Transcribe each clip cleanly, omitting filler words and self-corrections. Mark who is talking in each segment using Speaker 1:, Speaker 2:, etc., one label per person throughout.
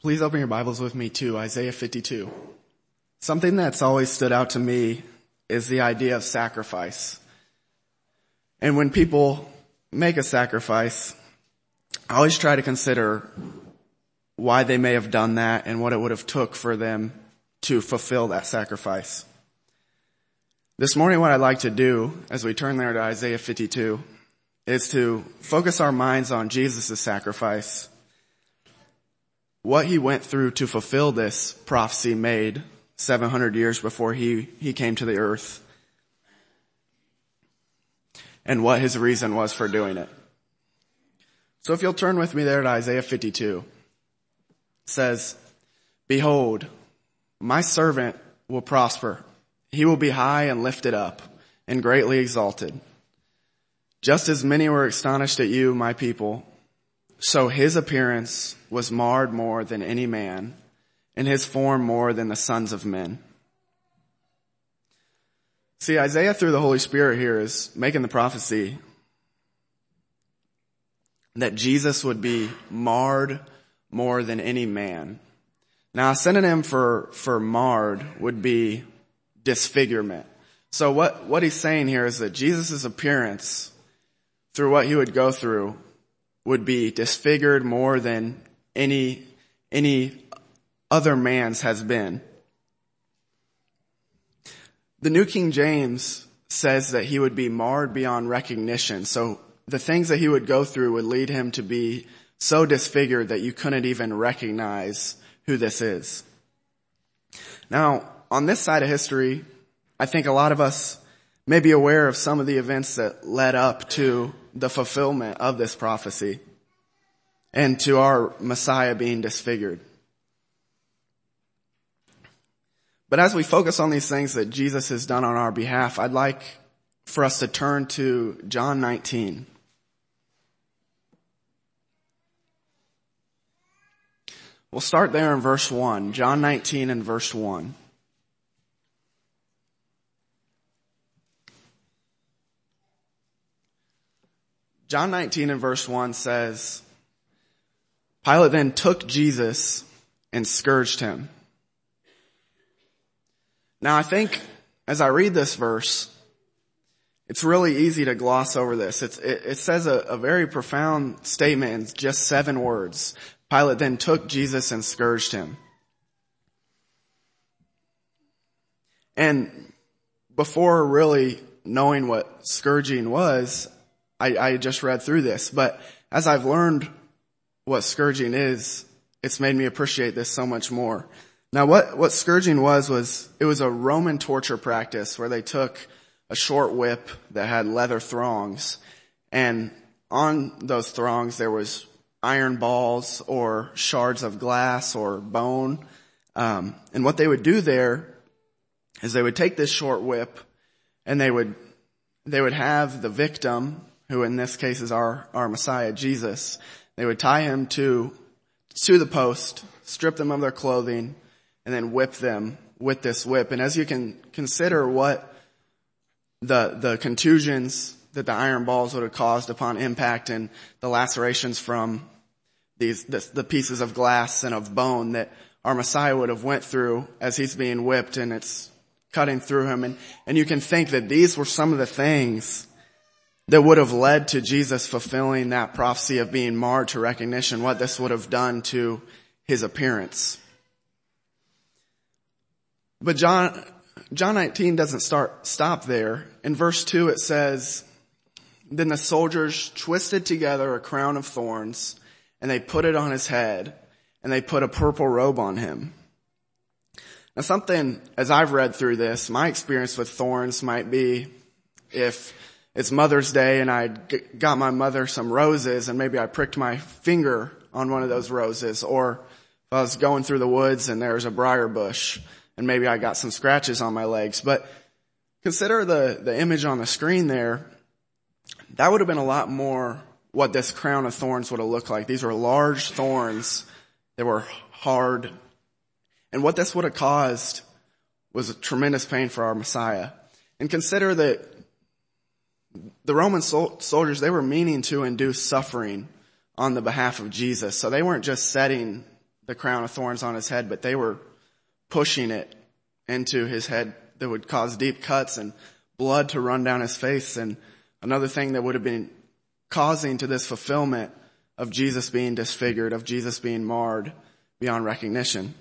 Speaker 1: Please open your Bibles with me to Isaiah 52. Something that's always stood out to me is the idea of sacrifice. And when people make a sacrifice, I always try to consider why they may have done that and what it would have took for them to fulfill that sacrifice. This morning, what I'd like to do as we turn there to Isaiah 52 is to focus our minds on Jesus' sacrifice, what he went through to fulfill this prophecy made 700 years before he came to the earth, and what his reason was for doing it. So if you'll turn with me there to Isaiah 52, it says, "Behold, my servant will prosper. He will be high and lifted up and greatly exalted. Just as many were astonished at you, my people, so his appearance was marred more than any man, and his form more than the sons of men." See, Isaiah through the Holy Spirit here is making the prophecy that Jesus would be marred more than any man. Now, a synonym for marred would be disfigurement. So what he's saying here is that Jesus' appearance, through what he would go through, would be disfigured more than any other man's has been. The New King James says that he would be marred beyond recognition. So the things that he would go through would lead him to be so disfigured that you couldn't even recognize who this is. Now, on this side of history, I think a lot of us may be aware of some of the events that led up to the fulfillment of this prophecy and to our Messiah being disfigured. But as we focus on these things that Jesus has done on our behalf, I'd like for us to turn to John 19. We'll start there in verse 1. John 19 and verse 1. John 19 and verse 1 says, "Pilate then took Jesus and scourged him." Now I think as I read this verse, it's really easy to gloss over this. It says a very profound statement in just 7 words. Pilate then took Jesus and scourged him. And before really knowing what scourging was, I just read through this. But as I've learned what scourging is, it's made me appreciate this so much more. Now what scourging was it was a Roman torture practice where they took a short whip that had leather thongs, and on those thongs there was iron balls or shards of glass or bone. And what they would do there is they would take this short whip and they would have the victim, who in this case is our Messiah, Jesus. They would tie him to the post, strip them of their clothing, and then whip them with this whip. And as you can consider what the contusions that the iron balls would have caused upon impact and the lacerations from the pieces of glass and of bone that our Messiah would have went through as he's being whipped and it's cutting through him. And you can think that these were some of the things that would have led to Jesus fulfilling that prophecy of being marred to recognition, what this would have done to his appearance. But John 19 doesn't stop there. In verse 2 it says, "Then the soldiers twisted together a crown of thorns, and they put it on his head, and they put a purple robe on him." Now something, as I've read through this, my experience with thorns might be if it's Mother's Day and I got my mother some roses and maybe I pricked my finger on one of those roses, or if I was going through the woods and there was a briar bush and maybe I got some scratches on my legs. But consider the image on the screen there. That would have been a lot more what this crown of thorns would have looked like. These were large thorns that were hard. And what this would have caused was a tremendous pain for our Messiah. And consider that the Roman soldiers, they were meaning to induce suffering on the behalf of Jesus. So they weren't just setting the crown of thorns on his head, but they were pushing it into his head that would cause deep cuts and blood to run down his face. And another thing that would have been causing to this fulfillment of Jesus being disfigured, of Jesus being marred beyond recognition.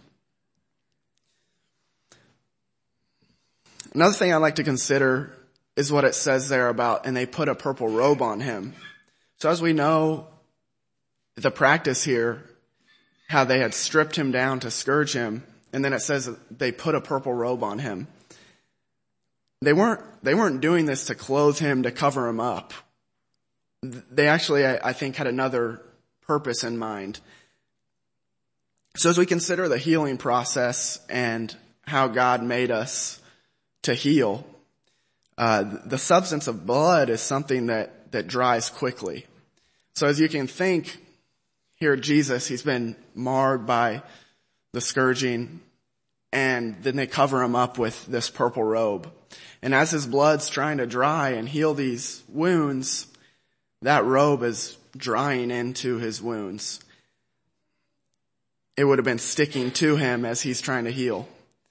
Speaker 1: Another thing I'd like to consider is what it says there about, and they put a purple robe on him. So as we know, the practice here, how they had stripped him down to scourge him, and then it says that they put a purple robe on him. They weren't doing this to clothe him, to cover him up. They actually, I think, had another purpose in mind. So as we consider the healing process and how God made us to heal, the substance of blood is something that dries quickly. So as you can think, here Jesus, he's been marred by the scourging, and then they cover him up with this purple robe. And as his blood's trying to dry and heal these wounds, that robe is drying into his wounds. It would have been sticking to him as he's trying to heal.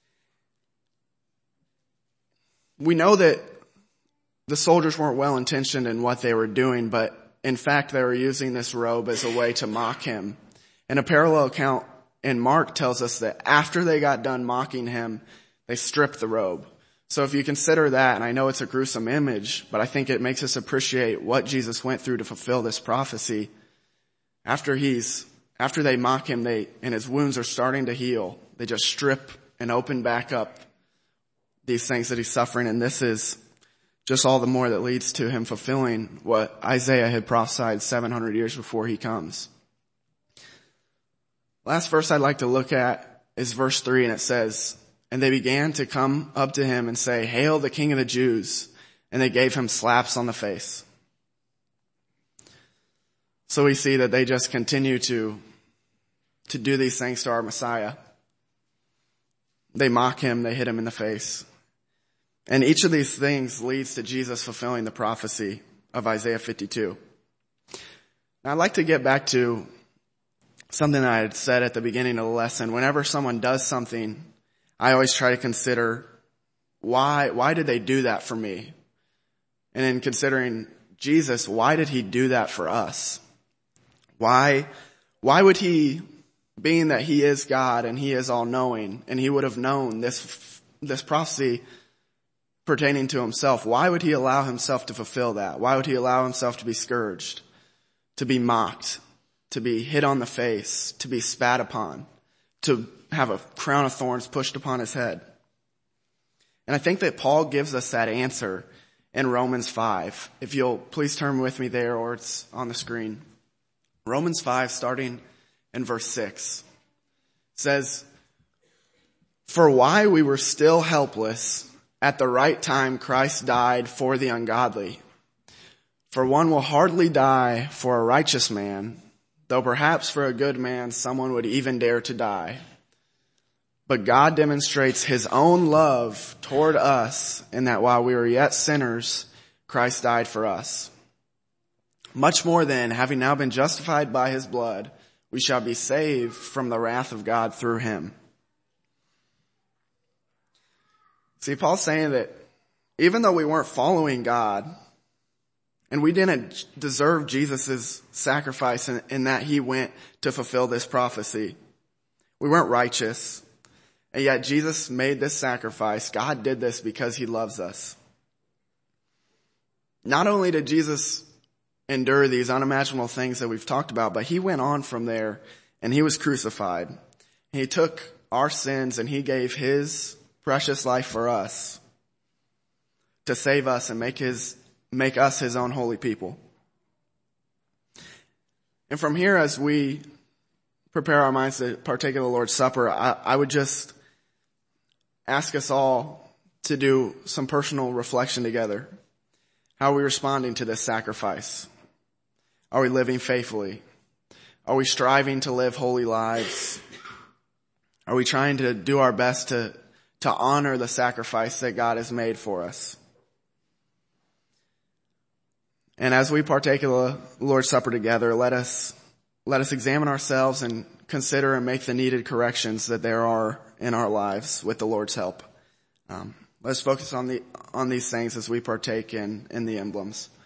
Speaker 1: We know that the soldiers weren't well intentioned in what they were doing, but in fact they were using this robe as a way to mock him. And a parallel account in Mark tells us that after they got done mocking him, they stripped the robe. So if you consider that, and I know it's a gruesome image, but I think it makes us appreciate what Jesus went through to fulfill this prophecy. After they mock him, and his wounds are starting to heal, they just strip and open back up these things that he's suffering. And this is just all the more that leads to him fulfilling what Isaiah had prophesied 700 years before he comes. Last verse I'd like to look at is verse 3, and it says, "And they began to come up to him and say, 'Hail the King of the Jews.' And they gave him slaps on the face." So we see that they just continue to do these things to our Messiah. They mock him, they hit him in the face. And each of these things leads to Jesus fulfilling the prophecy of Isaiah 52. Now I'd like to get back to something I had said at the beginning of the lesson. Whenever someone does something, I always try to consider, why did they do that for me? And in considering Jesus, why did he do that for us? Why would he, being that he is God and he is all-knowing, and he would have known this prophecy pertaining to himself, why would he allow himself to fulfill that? Why would he allow himself to be scourged, to be mocked, to be hit on the face, to be spat upon, to have a crown of thorns pushed upon his head? And I think that Paul gives us that answer in Romans 5. If you'll please turn with me there, or it's on the screen. Romans 5, starting in verse 6, says, "For while we were still helpless, at the right time Christ died for the ungodly. For one will hardly die for a righteous man, though perhaps for a good man someone would even dare to die. But God demonstrates his own love toward us in that while we were yet sinners, Christ died for us. Much more then, having now been justified by his blood, we shall be saved from the wrath of God through him." See, Paul's saying that even though we weren't following God, and we didn't deserve Jesus' sacrifice in that he went to fulfill this prophecy, we weren't righteous, and yet Jesus made this sacrifice. God did this because he loves us. Not only did Jesus endure these unimaginable things that we've talked about, but he went on from there and he was crucified. He took our sins and he gave his precious life for us to save us and make us his own holy people. And from here, as we prepare our minds to partake of the Lord's Supper, I would just ask us all to do some personal reflection together. How are we responding to this sacrifice? Are we living faithfully? Are we striving to live holy lives? Are we trying to do our best to honor the sacrifice that God has made for us? And as we partake of the Lord's Supper together, let us examine ourselves and consider and make the needed corrections that there are in our lives with the Lord's help. Let's focus on these things as we partake in the emblems.